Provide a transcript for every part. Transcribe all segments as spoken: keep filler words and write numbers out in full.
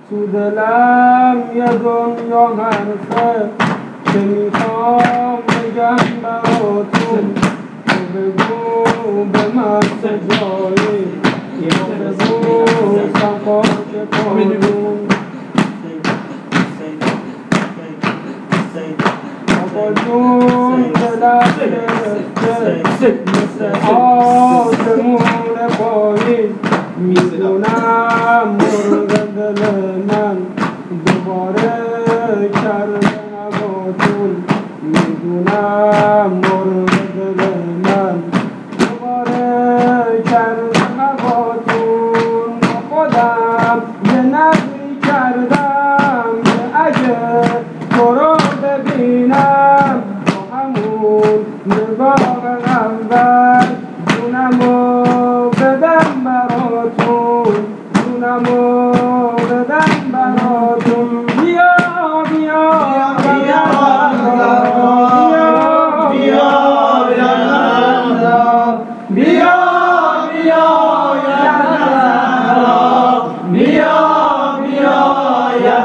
تو دلم یه دنیا حرفه که میخوام بگم براتون. تو بگو به من کجایی، تو بگو صفا که کنون. آقا جون دلم گرفته مثل آسمون پاییز. میدونم مرغ دل من دوباره کرده هواتون. میدونم مرغ دل من دوباره کرده هواتون. با خودم یه نظری کردم که اگه تو رو ببینم با همون نگاه اول جونمو بدم براتون، جونمو بدم براتون. بیا بیا بیا بیا بیا بیا بیا بیا بیا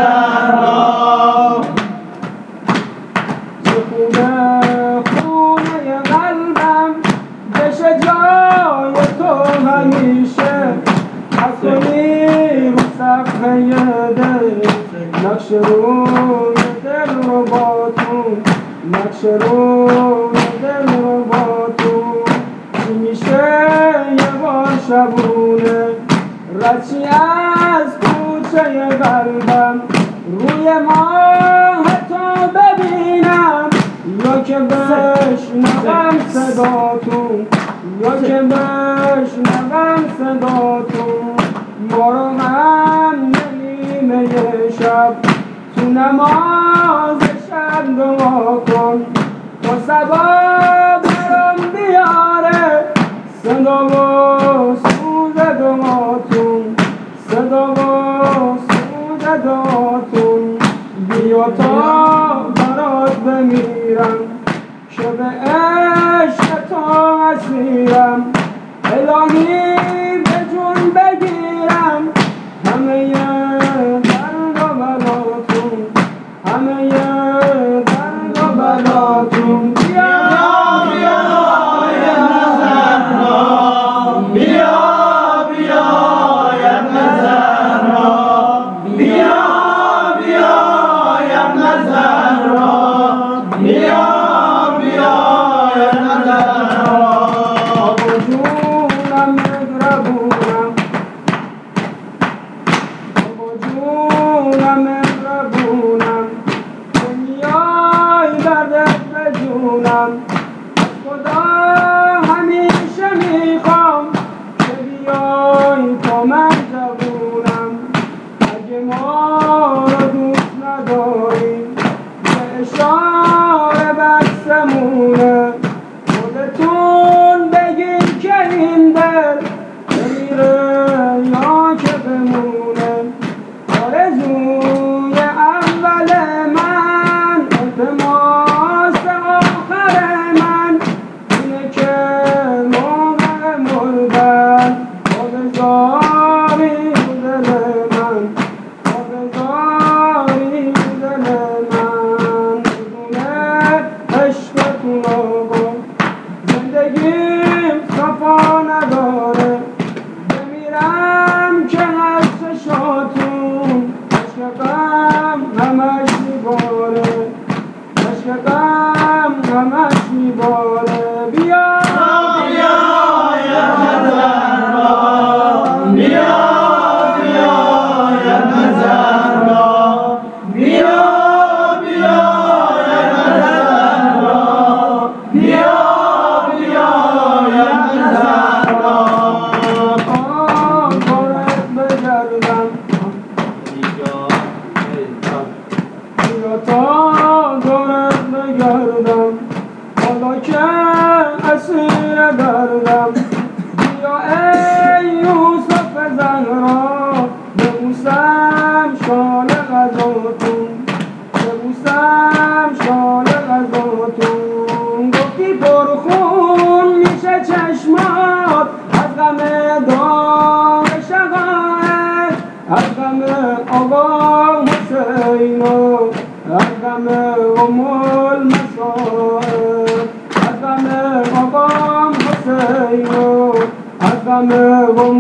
چه خونه خونه قلبم بشه جای تو همیشه. حسنی رو صفحه دل نقش روی دل رو باتون، نقش روی دل رو باتون. چی میشه یه بار شبونه رچی از کوچه قلبم روی ماه تو ببینم، یا که بشنوم صداتون، یا که بشنوم صداتون. ما رو هم نیمه شب تو نماز شب دعا کن تا صبا برام بیاره صدا و سوز دعاتون، صدا و سوز دعاتون. بیا تا برات بمیرم که به عشق تو اسیرم. الهی به جون بگیرم همه درد و بلاتون، همه درد و بلاتون. بیا بیا بیا بیا یا نظرها، بیا بیا یا نظرها، بیا بیا یا نظرها. آقا جونم مهربونم، آقا جونم مهربونم، دنیای دردت به جونم. خدا همیشه میخوام که بیای تا من جوونم. اگه ما رو دوست نداری به اشاره بسمونه، خودتون بگین که این دل بمیره یا که بمونه. آرزوی اول من التماس آخر من اینه که موقع مردن آبزاری دل من، آبزاری دل من. بدونه عشقتون آقا زندگیم صفا نداره. بمیرم که از چشاتون عشق غم همش میباره، عشق غم همش میباره. بیا بیا یا نظرها، بیا بیا یا نظرها، بیا بیا یا نظرها، بیا بیا یا نظرها. آخرت بگردم بیا تا دورت بگردم، حالا که اسیر دردم. بیا ای یوسف زهرا ببوسم شال غذاتون، ببوسم شال غذاتون. گفتی پرخون میشه چشمات از غم داغ شقایق، از غم آقا حسین و از غم ام المصائب از غم آقا حسین و از غم ام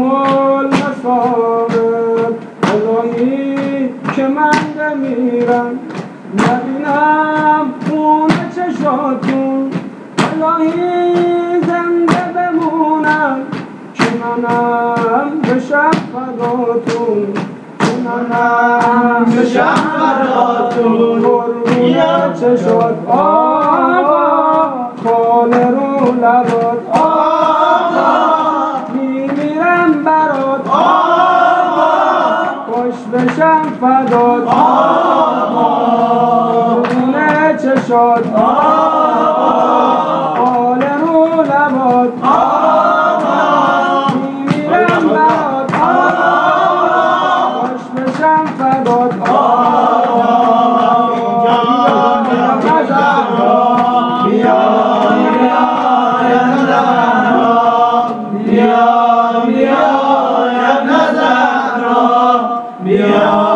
المصائب الهی که من بمیرم نبینم خون چشاتون الهی زنده بمونم که منم بشم فداتون که منم بشم فداتون قربون چشات آقا خاله رو لبات آقا میمیرم برات آقا خوش بشم فدات آقا قربون چشات آقا خاله رو لبات میمیرم برات خوش بشم فدات بیا بیا بیا